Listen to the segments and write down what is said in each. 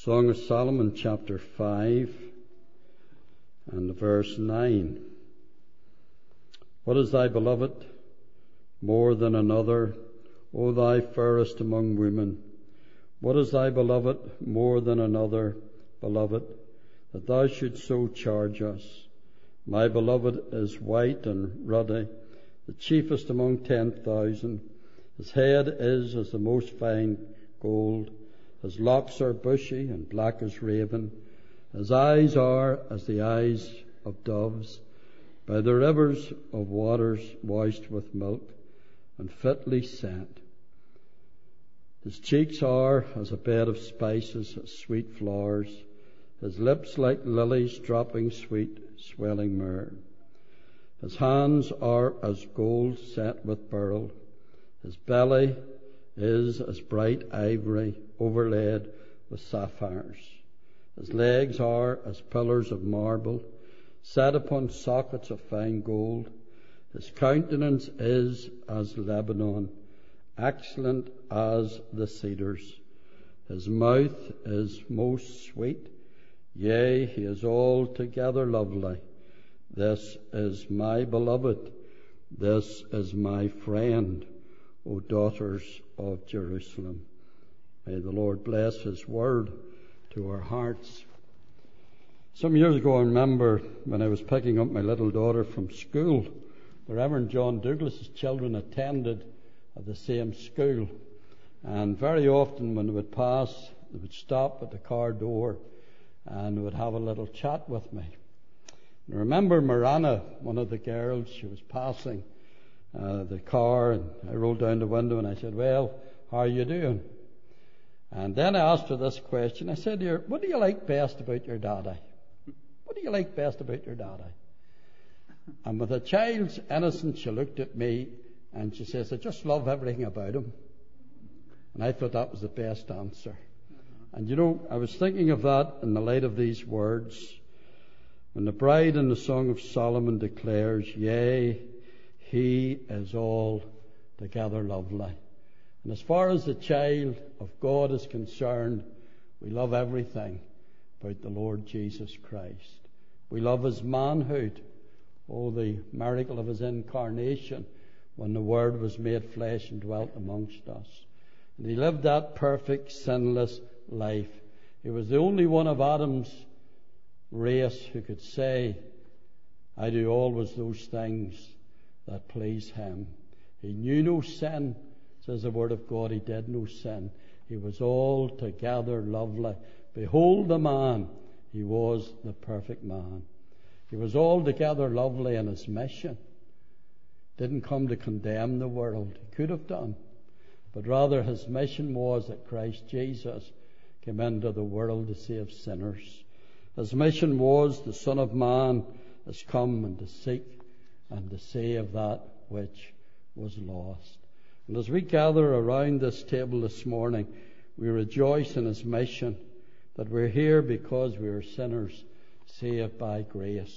Song of Solomon, chapter 5 and verse 9. What is thy beloved more than another, O thou fairest among women? What is thy beloved more than another, beloved, that thou shouldst so charge us? My beloved is white and ruddy, the chiefest among 10,000. His head is as the most fine gold. His locks are bushy and black as raven. His eyes are as the eyes of doves, by the rivers of waters washed with milk and fitly scent. His cheeks are as a bed of spices, as sweet flowers. His lips like lilies dropping sweet, swelling myrrh. His hands are as gold set with beryl. His belly is as bright ivory overlaid with sapphires. His legs are as pillars of marble set upon sockets of fine gold. His countenance is as Lebanon, excellent as the cedars. His mouth is most sweet, yea, he is altogether lovely. This is my beloved, this is my friend, O daughters of Jerusalem. May the Lord bless His word to our hearts. Some years ago, I remember when I was picking up my little daughter from school, the Reverend John Douglas's children attended at the same school. And very often when they would pass, they would stop at the car door and would have a little chat with me. And I remember Marana, one of the girls, she was passing the car, and I rolled down the window and I said, "Well, how are you doing?" And then I asked her this question. I said to her, "What do you like best about your daddy? What do you like best about your daddy?" And with a child's innocence, she looked at me and she says, "I just love everything about him." And I thought that was the best answer. And you know, I was thinking of that in the light of these words. When the bride in the Song of Solomon declares, "Yea, he is altogether lovely." And as far as the child of God is concerned, we love everything about the Lord Jesus Christ. We love His manhood. Oh, the miracle of His incarnation when the Word was made flesh and dwelt amongst us. And He lived that perfect, sinless life. He was the only one of Adam's race who could say, "I do always those things that please Him." He knew no sin, says the Word of God. He did no sin. He was altogether lovely. Behold the man. He was the perfect man. He was altogether lovely in His mission. Didn't come to condemn the world. He could have done. But rather His mission was that Christ Jesus came into the world to save sinners. His mission was the Son of Man has come and to seek and to save that which was lost. And as we gather around this table this morning, we rejoice in His mission, that we're here because we are sinners saved by grace.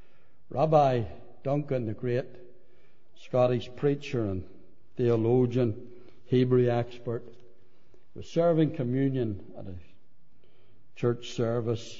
Rabbi Duncan, the great Scottish preacher and theologian, Hebrew expert, was serving communion at a church service.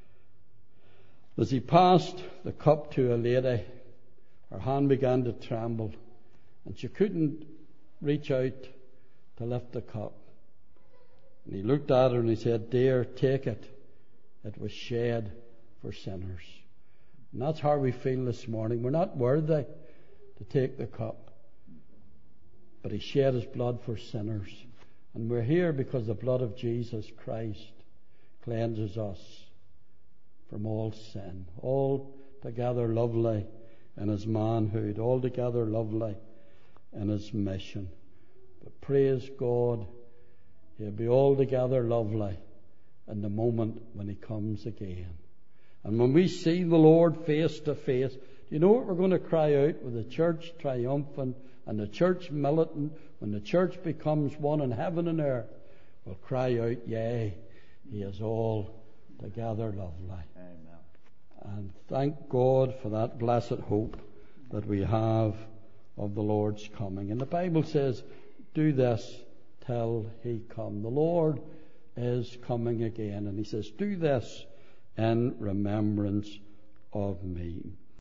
As he passed the cup to a lady, her hand began to tremble, and she couldn't reach out to lift the cup. And he looked at her and he said, "Dear, take it. It was shed for sinners." And that's how we feel this morning. We're not worthy to take the cup, but He shed His blood for sinners. And we're here because the blood of Jesus Christ cleanses us from all sin. Altogether lovely in His manhood, altogether lovely in His mission. But praise God, He'll be altogether lovely in the moment when He comes again. And when we see the Lord face to face, do you know what we're going to cry out with the church triumphant and the church militant? When the church becomes one in heaven and earth, we'll cry out, "Yea, He is altogether lovely." Amen. And thank God for that blessed hope that we have of the Lord's coming. And the Bible says, "Do this till He come." The Lord is coming again. And he says, do this in remembrance of me.